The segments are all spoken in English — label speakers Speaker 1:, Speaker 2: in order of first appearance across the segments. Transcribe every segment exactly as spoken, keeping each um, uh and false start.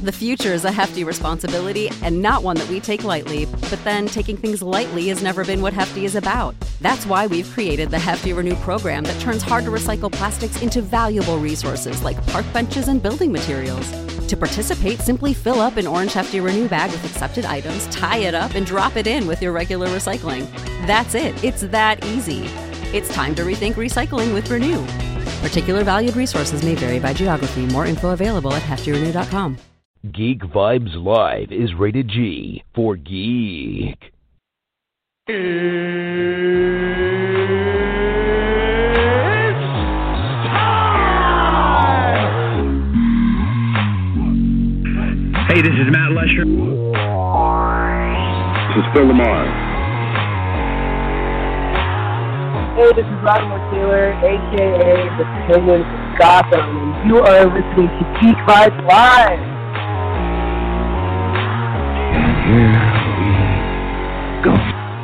Speaker 1: The future is a hefty responsibility and not one that we take lightly, but then taking things lightly has never been what Hefty is about. That's why we've created the Hefty Renew program that turns hard-to-recycle plastics into valuable resources like park benches and building materials. To participate, simply fill up an orange Hefty Renew bag with accepted items, tie it up, and drop it in with your regular recycling. That's it. It's that easy. It's time to rethink recycling with Renew. Particular valued resources may vary by geography. More info available at hefty renew dot com.
Speaker 2: Geek Vibes Live is rated G for geek.
Speaker 3: Hey, this is Matt Lesher.
Speaker 4: This is Phil Lamar.
Speaker 5: Hey, this is Latimer Taylor, a k a. The Penguin from Gotham, and you are listening to Geek Vibes Live.
Speaker 4: Here we go.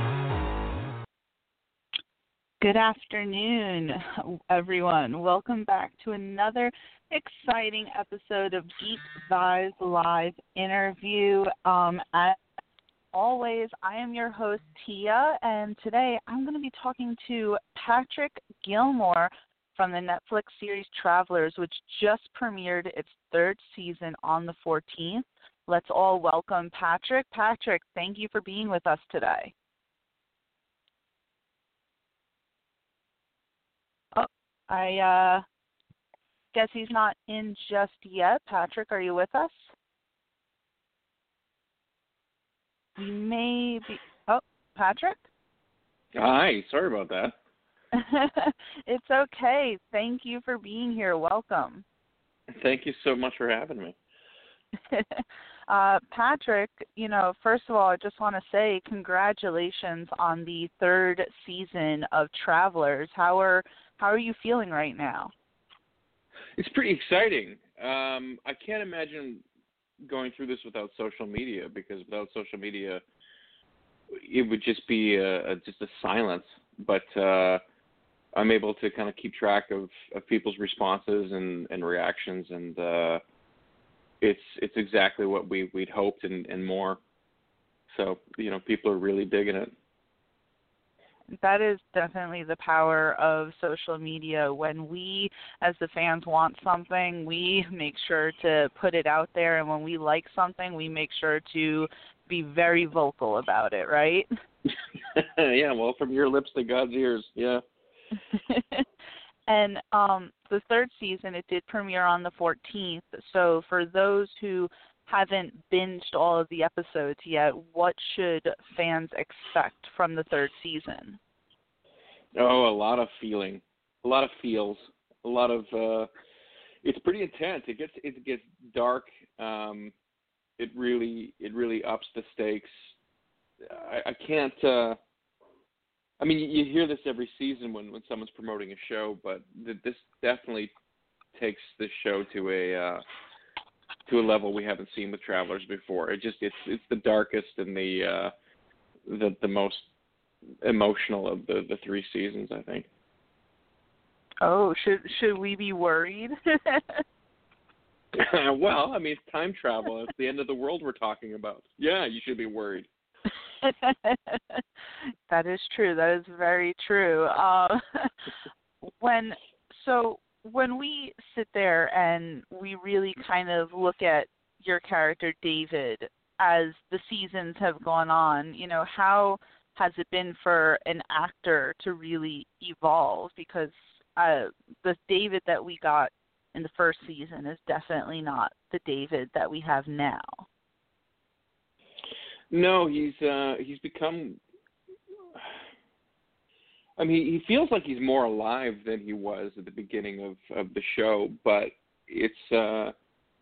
Speaker 6: Good afternoon, everyone. Welcome back to another exciting episode of Geek Vibes Live interview. Um, as always, I am your host, Tia, and today I'm going to be talking to Patrick Gilmore from the Netflix series Travelers, which just premiered its third season on the fourteenth. Let's all welcome Patrick. Patrick, thank you for being with us today. Oh, I uh, guess he's not in just yet. Patrick, are you with us? You may be. Oh, Patrick?
Speaker 7: Hi, sorry about that.
Speaker 6: It's okay. Thank you for being here. Welcome.
Speaker 7: Thank you so much for having me.
Speaker 6: uh, Patrick, you know, first of all, I just want to say congratulations on the third season of Travelers. How are how are you feeling right now?
Speaker 7: It's pretty exciting. Um, I can't imagine going through this without social media, because without social media, it would just be a, a, just a silence. But uh, I'm able to kind of keep track of, of people's responses and, and reactions, and uh, it's it's exactly what we we'd hoped and, and more. So, you know, people are really digging it.
Speaker 6: That is definitely the power of social media. When we, as the fans, want something, we make sure to put it out there. And when we like something, we make sure to be very vocal about it, right?
Speaker 7: Yeah, well, from your lips to God's ears, yeah.
Speaker 6: And um, the third season, it did premiere on the fourteenth. So for those who haven't binged all of the episodes yet, what should fans expect from the third season?
Speaker 7: Oh, a lot of feeling, a lot of feels, a lot of. Uh, it's pretty intense. It gets it gets dark. Um, it really it really ups the stakes. I, I can't. Uh, I mean, you hear this every season when, when someone's promoting a show, but th- this definitely takes this show to a uh, to a level we haven't seen with Travelers before. It just it's it's the darkest and the uh, the the most emotional of the, the three seasons, I think.
Speaker 6: Oh, should should we be worried?
Speaker 7: Well, I mean, it's time travel. It's the end of the world we're talking about. Yeah, you should be worried.
Speaker 6: That is true. That is very true. Uh, when so when we sit there and we really kind of look at your character David as the seasons have gone on, you know, how has it been for an actor to really evolve? Because uh, the David that we got in the first season is definitely not the David that we have now.
Speaker 7: No, he's uh, he's become. I mean, he feels like he's more alive than he was at the beginning of, of the show, but it's uh,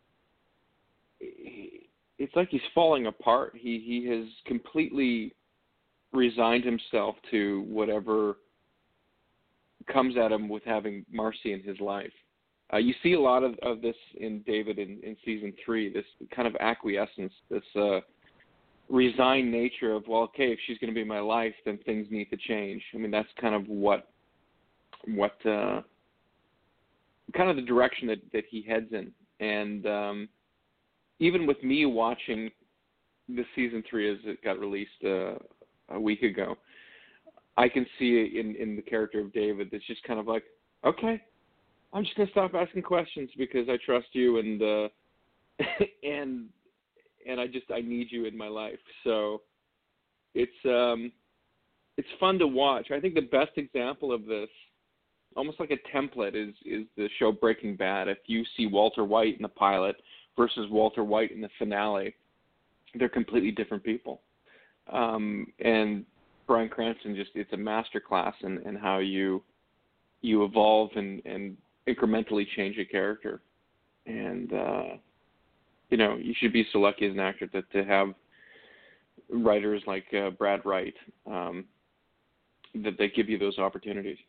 Speaker 7: it's like he's falling apart. He he has completely resigned himself to whatever comes at him with having Marcy in his life. Uh, you see a lot of, of this in David in, in season three, this kind of acquiescence, this uh, resigned nature of, well, okay, if she's going to be in my life, then things need to change. I mean, that's kind of what, what, uh, kind of the direction that, that he heads in. And um, even with me watching the season three as it got released uh, a week ago, I can see it in, in the character of David. It's just kind of like, okay, I'm just gonna stop asking questions because I trust you, and uh, and and I just I need you in my life. So it's um it's fun to watch. I think the best example of this, almost like a template, is is the show Breaking Bad. If you see Walter White in the pilot versus Walter White in the finale, they're completely different people. Um, and Bryan Cranston just it's a master class in, in how you you evolve and, and incrementally change a character. And uh, you know, you should be so lucky as an actor to, to have writers like uh, Brad Wright um, that they give you those opportunities.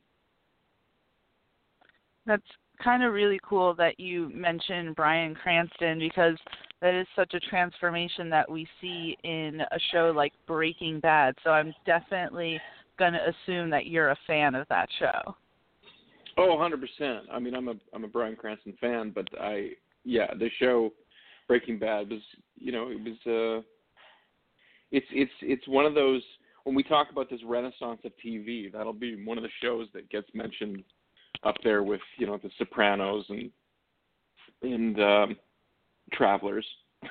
Speaker 6: That's kind of really cool that you mentioned Bryan Cranston, because that is such a transformation that we see in a show like Breaking Bad. So I'm definitely going to assume that you're a fan of that show.
Speaker 7: Oh, one hundred percent. I mean, I'm a I'm a Bryan Cranston fan, but I yeah, the show Breaking Bad was, you know, it was uh it's it's it's one of those, when we talk about this renaissance of T V, that'll be one of the shows that gets mentioned up there with, you know, The Sopranos and and um, Travelers.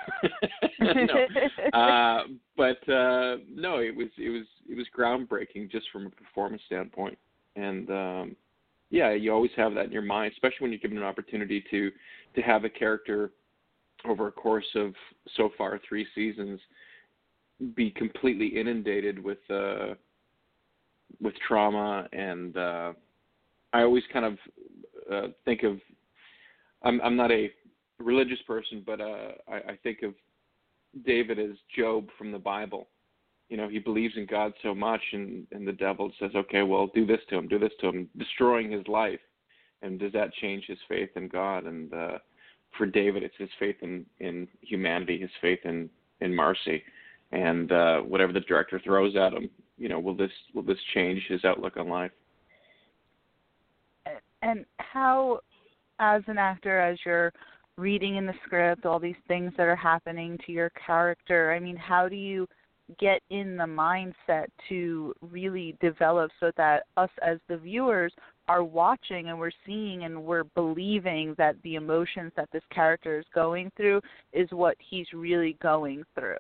Speaker 7: no. uh, but uh, no, it was it was it was groundbreaking just from a performance standpoint. And um, yeah, you always have that in your mind, especially when you're given an opportunity to to have a character over a course of so far three seasons be completely inundated with uh, with trauma. And uh, I always kind of uh, think of, I'm, I'm not a religious person, but uh, I, I think of David as Job from the Bible. You know, he believes in God so much, and, and the devil says, okay, well, do this to him, do this to him, destroying his life. And does that change his faith in God? And uh, for David, it's his faith in, in humanity, his faith in, in mercy. And uh, whatever the director throws at him, you know, will this will this change his outlook on life?
Speaker 6: And how, as an actor, as you're reading in the script, all these things that are happening to your character, I mean, how do you get in the mindset to really develop so that us as the viewers are watching and we're seeing and we're believing that the emotions that this character is going through is what he's really going through?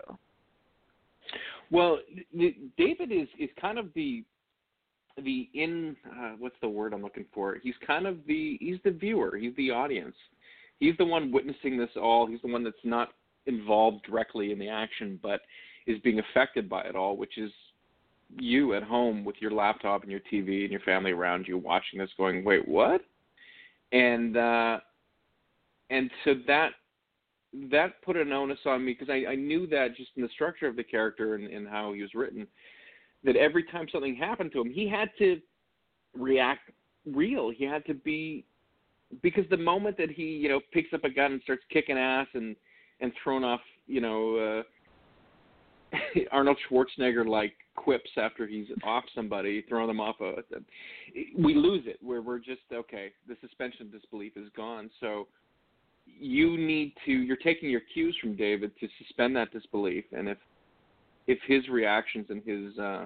Speaker 7: Well, David is, is kind of the the in uh, what's the word I'm looking for? He's kind of the he's the viewer. He's the audience. He's the one witnessing this all. He's the one that's not involved directly in the action, but is being affected by it all, which is you at home with your laptop and your T V and your family around you watching this, going, "Wait, what?" And uh, and so that. that put an onus on me, because I, I knew that just in the structure of the character and, and how he was written, that every time something happened to him, he had to react real. He had to be, because the moment that he, you know, picks up a gun and starts kicking ass and, and throwing off, you know, uh, Arnold Schwarzenegger-like quips after he's off somebody, throwing them off a, a, we lose it, where we're just, okay, the suspension of disbelief is gone. So you need to, you're taking your cues from David to suspend that disbelief. And if, if his reactions and his, uh,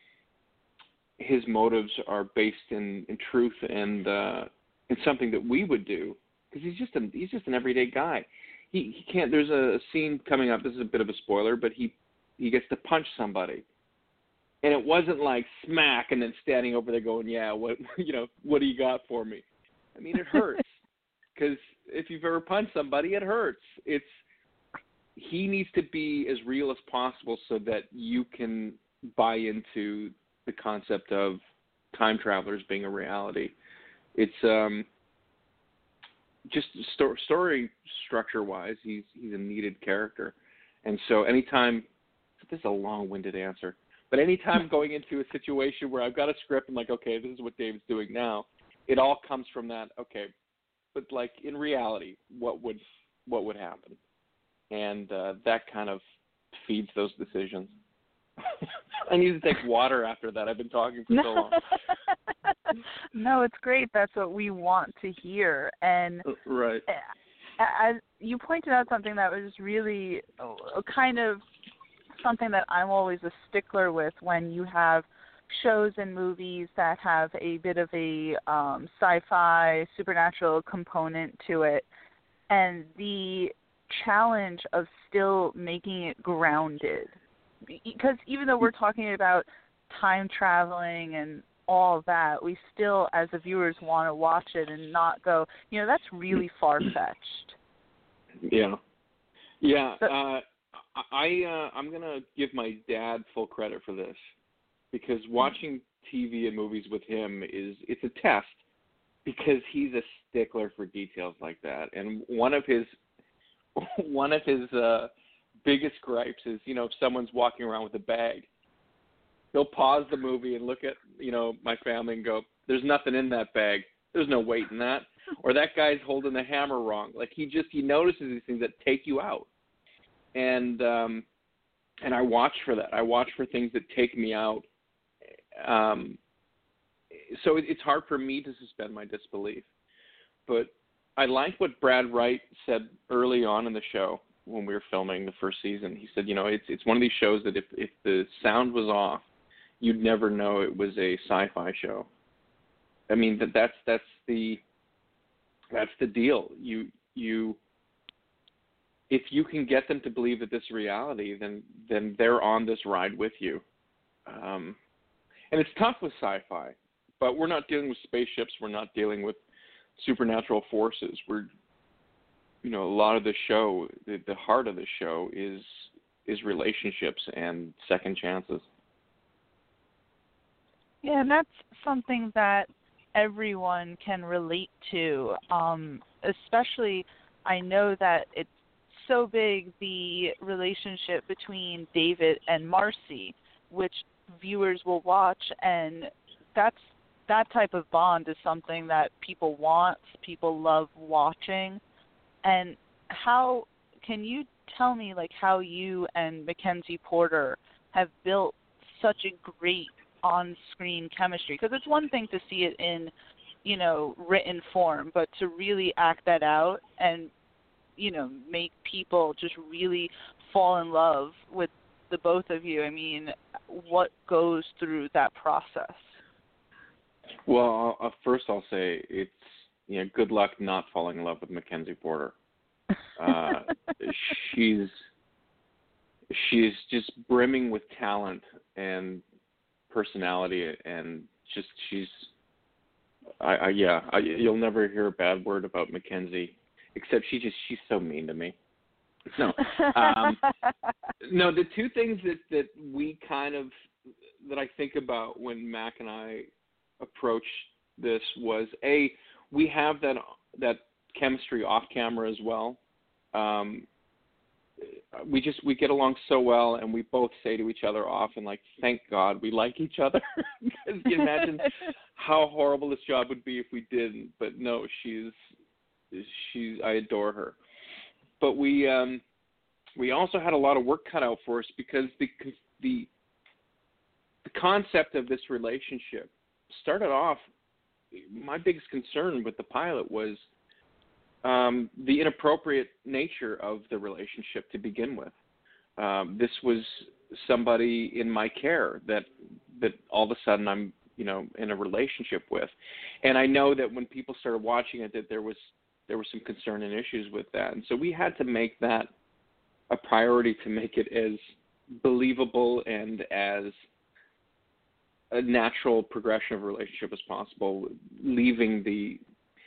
Speaker 7: his motives are based in, in truth and, uh, in something that we would do, because he's just a, he's just an everyday guy. He, he can't, there's a scene coming up, this is a bit of a spoiler, but he, he gets to punch somebody. And it wasn't like smack and then standing over there going, yeah, what, you know, what do you got for me? I mean, it hurts. Because if you've ever punched somebody, it hurts. It's he needs to be as real as possible so that you can buy into the concept of time travelers being a reality. It's um, just sto- story structure-wise, he's he's a needed character, and so anytime, this is a long-winded answer, but anytime going into a situation where I've got a script, I'm like, okay, this is what David's doing now. It all comes from that. Okay. But like in reality, what would what would happen? And uh, that kind of feeds those decisions. I need to take water after that. I've been talking for so long.
Speaker 6: No, it's great. That's what we want to hear. And
Speaker 7: right.
Speaker 6: as you pointed out something that was really uh, kind of something that I'm always a stickler with when you have shows and movies that have a bit of a um, sci-fi, supernatural component to it, and the challenge of still making it grounded. Because even though we're talking about time traveling and all that, we still, as the viewers, want to watch it and not go, you know, that's really far-fetched.
Speaker 7: Yeah. Yeah.
Speaker 6: So,
Speaker 7: uh, I, uh, I'm going to give my dad full credit for this, because watching T V and movies with him is, it's a test, because he's a stickler for details like that. And one of his, one of his uh, biggest gripes is, you know, if someone's walking around with a bag, he'll pause the movie and look at, you know, my family and go, there's nothing in that bag. There's no weight in that. Or that guy's holding the hammer wrong. Like, he just, he notices these things that take you out. And, um, and I watch for that. I watch for things that take me out. Um, so it, it's hard for me to suspend my disbelief. But I like what Brad Wright said early on in the show when we were filming the first season. He said, you know, it's it's one of these shows that if, if the sound was off, you'd never know it was a sci-fi show. I mean, that that's that's the that's the deal. You you if you can get them to believe that this is reality, then then they're on this ride with you. Um, and it's tough with sci-fi, but we're not dealing with spaceships. We're not dealing with supernatural forces. We're, you know, a lot of the show, the, the heart of the show is is relationships and second chances.
Speaker 6: Yeah, and that's something that everyone can relate to. Um, especially, I know that it's so big, the relationship between David and Marcy, which viewers will watch, and that's that type of bond is something that people want, people love watching. And how can you tell me, like, how you and Mackenzie Porter have built such a great on-screen chemistry? Because it's one thing to see it in, you know, written form, but to really act that out and, you know, make people just really fall in love with the both of you. I mean, what goes through that process?
Speaker 7: Well, uh, first I'll say it's, you know, good luck not falling in love with Mackenzie Porter. Uh, she's she's just brimming with talent and personality, and just she's, I, I yeah, I, you'll never hear a bad word about Mackenzie, except she just she's so mean to me. No, um, no. The two things that, that we kind of that I think about when Mac and I approach this was, A, we have that that chemistry off camera as well. Um, we just we get along so well, and we both say to each other often, like, thank God we like each other. Because you imagine how horrible this job would be if we didn't. But no, she's she's I adore her. But we um, we also had a lot of work cut out for us, because the the the concept of this relationship started off. My biggest concern with the pilot was um, the inappropriate nature of the relationship to begin with. Um, this was somebody in my care that that all of a sudden I'm, you know, in a relationship with, and I know that when people started watching it, that there was there was some concern and issues with that, and so we had to make that a priority to make it as believable and as a natural progression of a relationship as possible, leaving the,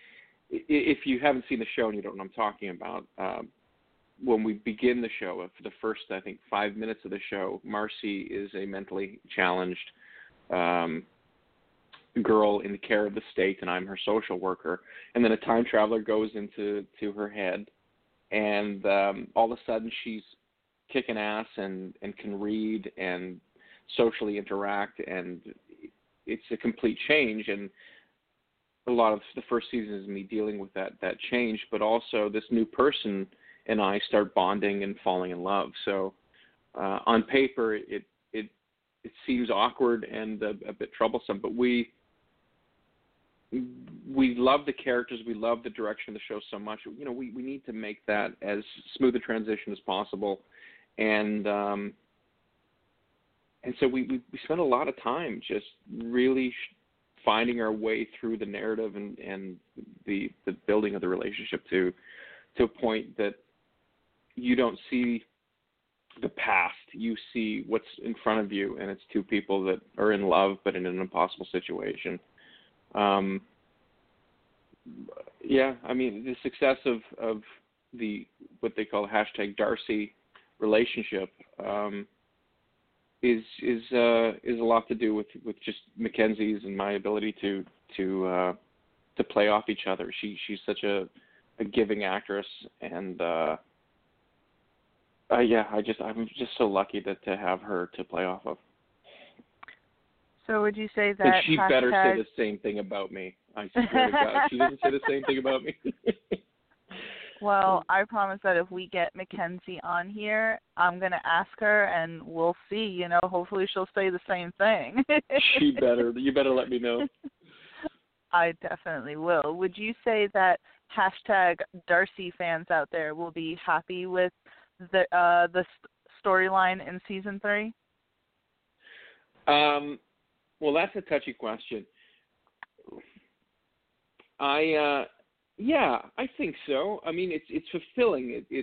Speaker 7: if you haven't seen the show and you don't know what I'm talking about, um, when we begin the show, for the first, I think, five minutes of the show, Marcy is a mentally challenged um, girl in the care of the state, and I'm her social worker. And then a time traveler goes into to her head, and um, all of a sudden she's kicking ass and, and can read and socially interact, and it's a complete change. And a lot of the first season is me dealing with that that change, but also this new person and I start bonding and falling in love. So uh, on paper it it it seems awkward and a, a bit troublesome, but we we love the characters, we love the direction of the show so much. You know, we, we need to make that as smooth a transition as possible, and um, and so we, we we spent a lot of time just really finding our way through the narrative and, and the the building of the relationship to to a point that you don't see the past, you see what's in front of you, and it's two people that are in love but in an impossible situation. Um, yeah, I mean, the success of, of the what they call hashtag Darcy relationship um, is is uh, is a lot to do with, with just Mackenzie's and my ability to to uh, to play off each other. She she's such a, a giving actress, and uh, uh, yeah, I just I'm just so lucky that to have her to play off of.
Speaker 6: So would you say that
Speaker 7: and she
Speaker 6: hashtag...
Speaker 7: better say the same thing about me. I swear to God, she doesn't say the same thing about me.
Speaker 6: Well, I promise that if we get Mackenzie on here, I'm going to ask her, and we'll see. You know, hopefully she'll say the same thing.
Speaker 7: She better. You better let me know.
Speaker 6: I definitely will. Would you say that hashtag Darcy fans out there will be happy with the uh, the storyline in season three?
Speaker 7: Um. Well, that's a touchy question. I, uh, yeah, I think so. I mean, it's it's fulfilling. It, it's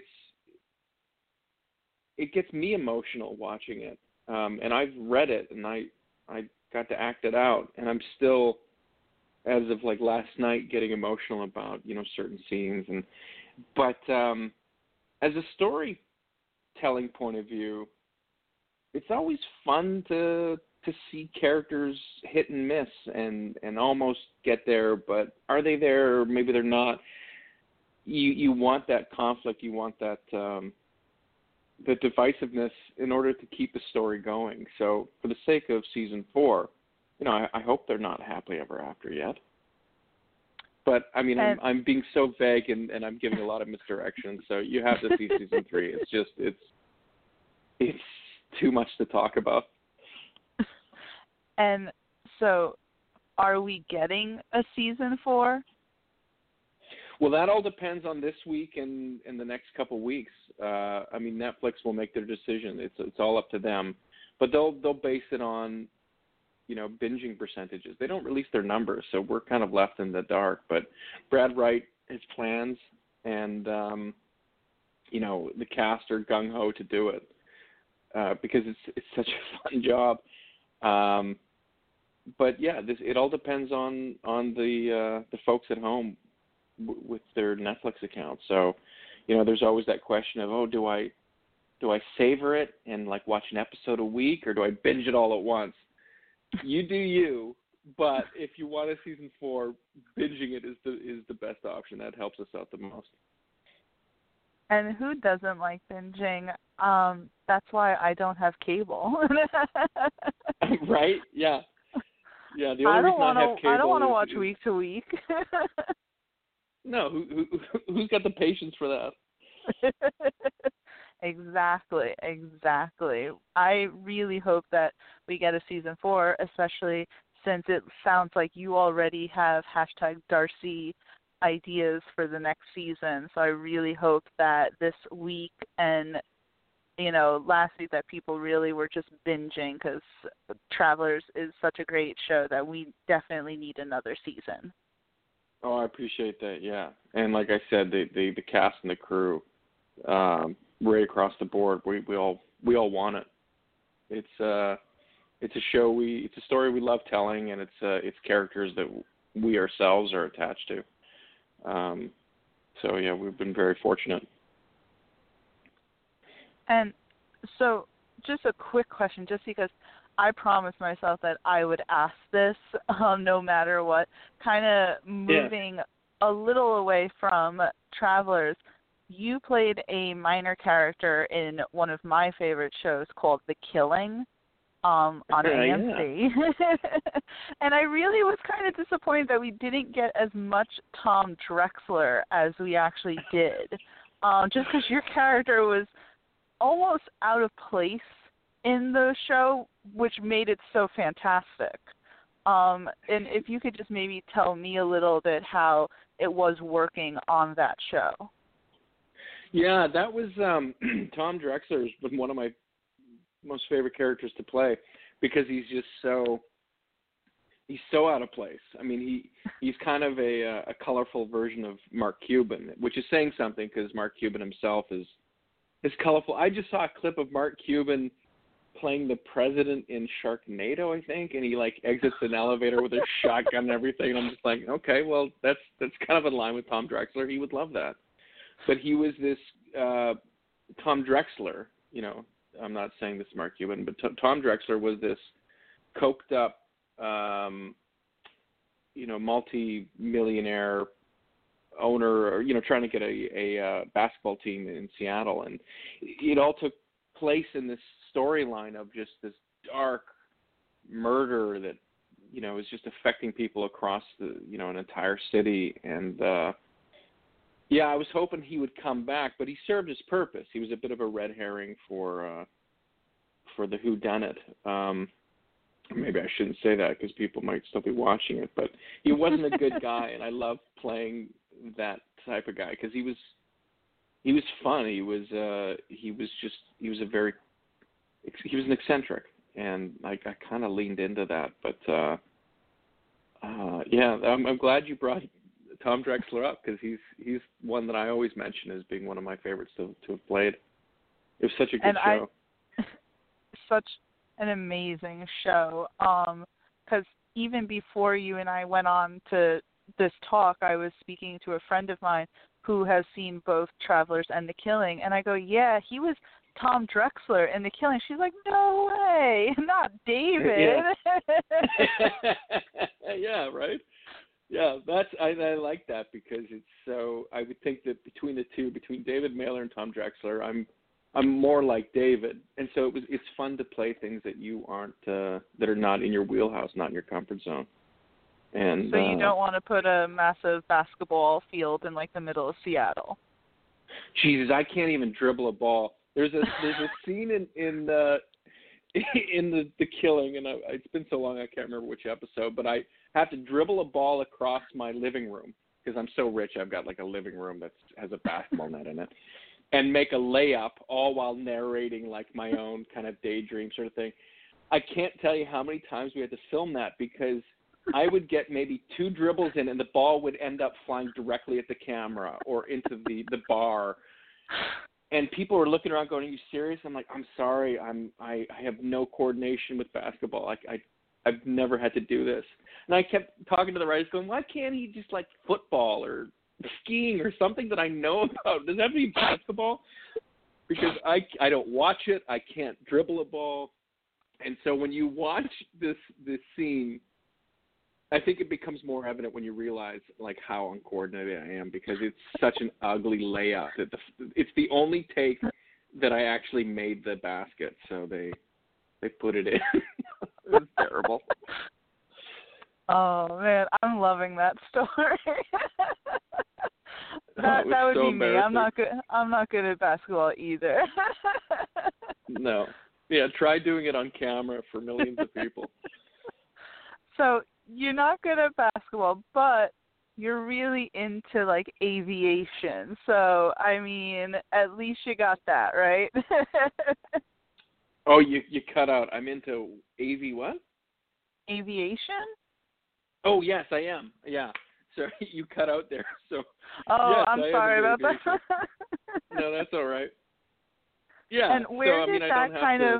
Speaker 7: it gets me emotional watching it, um, and I've read it, and I I got to act it out, and I'm still, as of like last night, getting emotional about you know certain scenes, and but um, as a storytelling point of view, it's always fun to. to see characters hit and miss and, and almost get there, but are they there? Or maybe they're not. You you want that conflict. You want that um, the divisiveness in order to keep the story going. So for the sake of season four, you know, I, I hope they're not happily ever after yet. But I mean, I'm, I'm being so vague and, and I'm giving a lot of misdirection. So you have to see season three. It's just it's it's too much to talk about.
Speaker 6: And so, are we getting a season four?
Speaker 7: Well, that all depends on this week and, and the next couple weeks. Uh, I mean, Netflix will make their decision. It's it's all up to them, but they'll they'll base it on, you know, binging percentages. They don't release their numbers, so we're kind of left in the dark. But Brad Wright has plans, and um, you know, the cast are gung ho to do it uh, because it's it's such a fun job. Um, But yeah, this it all depends on on the uh, the folks at home w- with their Netflix account. So, you know, there's always that question of, oh, do I do I savor it and like watch an episode a week, or do I binge it all at once? You do you, but if you want a season four, binging it is the is the best option. That helps us out the most.
Speaker 6: And who doesn't like binging? Um, that's why I don't have cable.
Speaker 7: Right? Yeah. Yeah, the only
Speaker 6: I don't
Speaker 7: reason
Speaker 6: wanna,
Speaker 7: I have cable
Speaker 6: I don't want to
Speaker 7: is,
Speaker 6: watch
Speaker 7: is,
Speaker 6: week to week.
Speaker 7: No, who, who who's got the patience for that?
Speaker 6: Exactly, exactly. I really hope that we get a season four, especially since it sounds like you already have hashtag Darcy ideas for the next season. So I really hope that this week and, you know, last week that people really were just binging, because Travelers is such a great show that we definitely need another season.
Speaker 7: Oh, I appreciate that, yeah. And like I said, the the, the cast and the crew, um, right across the board, we, we all we all want it. It's uh it's a show we it's a story we love telling, and it's uh it's characters that we ourselves are attached to. Um, so yeah, we've been very fortunate.
Speaker 6: And so just a quick question, just because I promised myself that I would ask this um, no matter what, kind of moving yeah. a little away from Travelers. You played a minor character in one of my favorite shows called The Killing um, on
Speaker 7: uh,
Speaker 6: A M C. Yeah. And I really was kind of disappointed that we didn't get as much Tom Drexler as we actually did, um, just because your character was almost out of place in the show, which made it so fantastic. Um, and if you could just maybe tell me a little bit how it was working on that show.
Speaker 7: Yeah, that was um, Tom Drexler was one of my most favorite characters to play because he's just so he's so out of place. I mean, he he's kind of a a colorful version of Mark Cuban, which is saying something because Mark Cuban himself is is colorful. I just saw a clip of Mark Cuban playing the president in Sharknado, I think, and he like exits an elevator with a shotgun and everything. And I'm just like, okay, well, that's that's kind of in line with Tom Drexler. He would love that. But he was this uh, Tom Drexler, you know. I'm not saying this is Mark Cuban, but t- Tom Drexler was this coked up, um, you know, multi-millionaire owner, or, you know, trying to get a, a uh, basketball team in Seattle. And it all took place in this storyline of just this dark murder that, you know, is just affecting people across the, you know, an entire city. And, uh, yeah, I was hoping he would come back, but he served his purpose. He was a bit of a red herring for uh, for the whodunit. Um, maybe I shouldn't say that because people might still be watching it, but he wasn't a good guy, and I loved playing that type of guy because he was he was fun. He was uh, he was just he was a very he was an eccentric, and I, I kind of leaned into that. But uh, uh, yeah, I'm, I'm glad you brought Tom Drexler up because he's he's one that I always mention as being one of my favorites to to have played. It was such a good
Speaker 6: and
Speaker 7: show.
Speaker 6: I, such an amazing show. Um, because even before you and I went on to this talk, I was speaking to a friend of mine who has seen both Travelers and The Killing, and I go, yeah, he was Tom Drexler in The Killing. She's like, no way, not David.
Speaker 7: Yeah, yeah, right. Yeah, that's I, I like that because it's so. I would think that between the two, between David Mailer and Tom Drexler, I'm I'm more like David, and so it was. It's fun to play things that you aren't uh, that are not in your wheelhouse, not in your comfort zone. And
Speaker 6: so you
Speaker 7: uh,
Speaker 6: don't want to put a massive basketball field in like the middle of Seattle.
Speaker 7: Jesus, I can't even dribble a ball. There's a there's a scene in in the in the the Killing, and I, it's been so long I can't remember which episode, but I have to dribble a ball across my living room because I'm so rich. I've got like a living room that has a basketball net in it, and make a layup all while narrating like my own kind of daydream sort of thing. I can't tell you how many times we had to film that because I would get maybe two dribbles in and the ball would end up flying directly at the camera or into the, the bar. And people were looking around going, are you serious? I'm like, I'm sorry. I'm, I, I have no coordination with basketball. I, I, I've never had to do this. And I kept talking to the writers going, why can't he just like football or skiing or something that I know about? Does that have to be basketball? Because I, I don't watch it. I can't dribble a ball. And so when you watch this, this scene, I think it becomes more evident when you realize like how uncoordinated I am because it's such an ugly layup. That the, it's the only take that I actually made the basket, so they they put it in. It was terrible.
Speaker 6: Oh man, I'm loving that story. that
Speaker 7: oh,
Speaker 6: that would
Speaker 7: so
Speaker 6: be me. I'm not good. I'm not good at basketball either.
Speaker 7: No. Yeah, try doing it on camera for millions of people.
Speaker 6: So you're not good at basketball, but you're really into like aviation. So I mean, at least you got that, right?
Speaker 7: Oh, you you cut out. I'm into A V what?
Speaker 6: Aviation?
Speaker 7: Oh yes, I am. Yeah. So you cut out there. So
Speaker 6: oh,
Speaker 7: yes,
Speaker 6: I'm
Speaker 7: I
Speaker 6: sorry about
Speaker 7: aviation.
Speaker 6: that.
Speaker 7: No, that's all right. Yeah.
Speaker 6: And where
Speaker 7: so,
Speaker 6: did
Speaker 7: I mean,
Speaker 6: that
Speaker 7: I don't have
Speaker 6: kind
Speaker 7: to,
Speaker 6: of?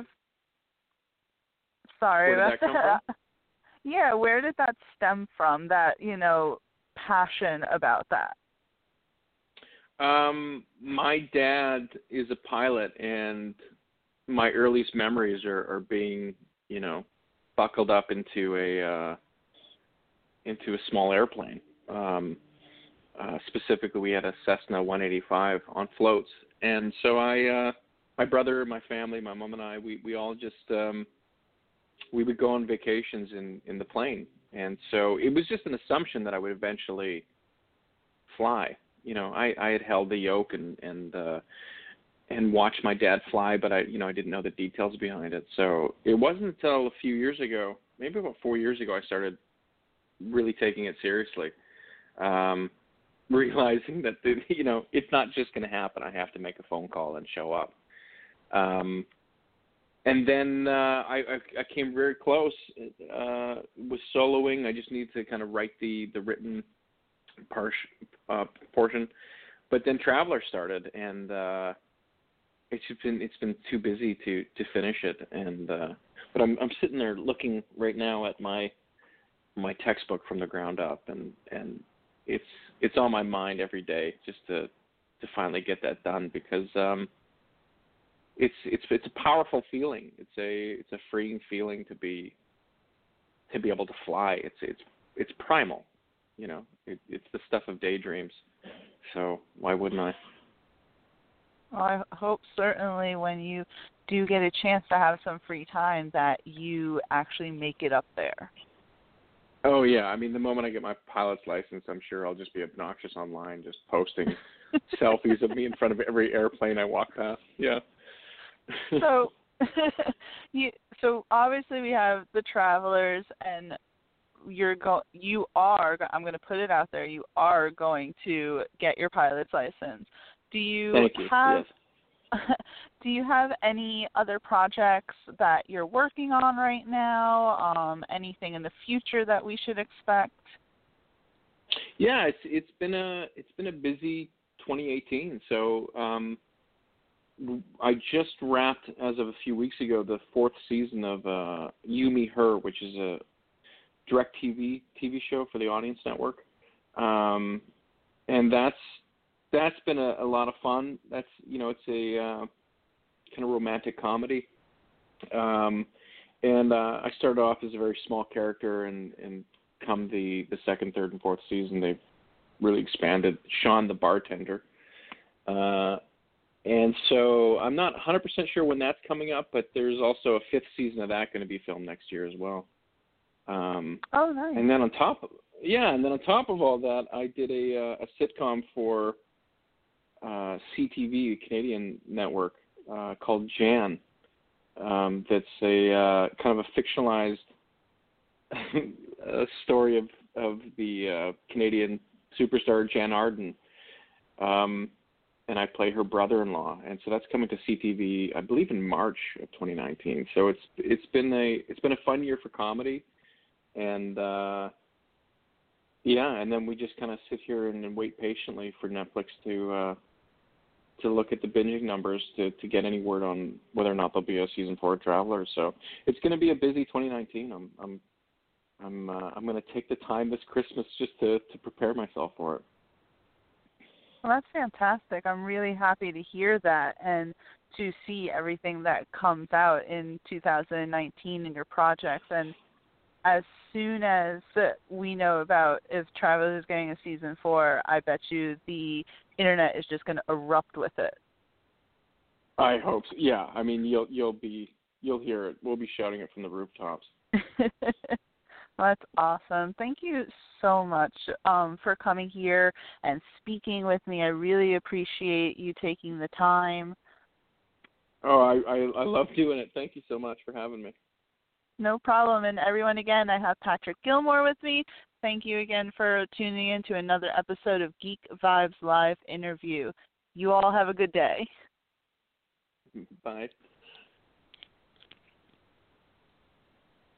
Speaker 6: Sorry
Speaker 7: where
Speaker 6: about
Speaker 7: did that come
Speaker 6: that.
Speaker 7: from?
Speaker 6: Yeah, where did that stem from? That you know, passion about that.
Speaker 7: Um, my dad is a pilot, and my earliest memories are, are being, you know, buckled up into a uh, into a small airplane. Um, uh, specifically, we had a Cessna one eighty-five on floats, and so I, uh, my brother, my family, my mom and I, we we all just um, we would go on vacations in, in the plane, and so it was just an assumption that I would eventually fly. You know, I, I had held the yoke and and uh, and watch my dad fly, but I, you know, I didn't know the details behind it. So it wasn't until a few years ago, maybe about four years ago, I started really taking it seriously, um, realizing that, the, you know, it's not just going to happen. I have to make a phone call and show up. Um, and then uh, I, I, I came very close uh, with soloing. I just need to kind of write the, the written par- uh, portion. But then Traveler started, and uh, it's just been it's been too busy to, to finish it. And uh, but I'm I'm sitting there looking right now at my my textbook from the ground up, and, and it's it's on my mind every day just to to finally get that done, because um, it's it's it's a powerful feeling. It's a it's a freeing feeling to be to be able to fly. It's it's it's primal, you know. It, it's the stuff of daydreams. So why wouldn't I?
Speaker 6: Well, I hope certainly when you do get a chance to have some free time that you actually make it up there.
Speaker 7: Oh, yeah. I mean, the moment I get my pilot's license, I'm sure I'll just be obnoxious online, just posting selfies of me in front of every airplane I walk past. Yeah.
Speaker 6: So, you, so obviously we have the Travelers, and you're go, you are, I'm going to put it out there, you are going to get your pilot's license. Do you,
Speaker 7: Thank you.
Speaker 6: have
Speaker 7: Yes.
Speaker 6: do you have any other projects that you're working on right now? Um, anything in the future that we should expect?
Speaker 7: Yeah, it's it's been a it's been a busy twenty eighteen. So um, I just wrapped, as of a few weeks ago, the fourth season of uh, You, Me, Her, which is a direct T V T V show for the Audience Network, um, and that's that's been a, a lot of fun. That's you know it's a uh, kind of romantic comedy, um, and uh, I started off as a very small character, and, and come the, the second, third, and fourth season, they've really expanded. Sean the bartender, uh, and so I'm not one hundred percent sure when that's coming up, but there's also a fifth season of that going to be filmed next year as well. Um,
Speaker 6: oh, nice.
Speaker 7: And then on top of yeah, and then on top of all that, I did a uh, a sitcom for uh, C T V, the Canadian network, uh, called Jan. Um, that's a uh, kind of a fictionalized a story of of the uh, Canadian superstar Jan Arden, um, and I play her brother-in-law, and so that's coming to C T V, I believe, in March of twenty nineteen. So it's it's been a it's been a fun year for comedy, and uh, yeah, and then we just kind of sit here and, and wait patiently for Netflix to uh, to look at the binging numbers to, to get any word on whether or not there'll be a season four of Travelers. So it's going to be a busy twenty nineteen. I'm I'm I'm uh, I'm going to take the time this Christmas just to, to prepare myself for it.
Speaker 6: Well, that's fantastic. I'm really happy to hear that and to see everything that comes out in two thousand nineteen in your projects. And as soon as we know about if Travelers is getting a season four, I bet you the internet is just going to erupt with it.
Speaker 7: I hope so. Yeah, I mean, you'll you'll be you'll hear it. We'll be shouting it from the rooftops.
Speaker 6: Well, that's awesome. Thank you so much um, for coming here and speaking with me. I really appreciate you taking the time.
Speaker 7: Oh, I, I, I love doing it. Thank you so much for having me.
Speaker 6: No problem. And everyone, again, I have Patrick Gilmore with me. Thank you again for tuning in to another episode of Geek Vibes Live Interview. You all have a good day.
Speaker 7: Bye.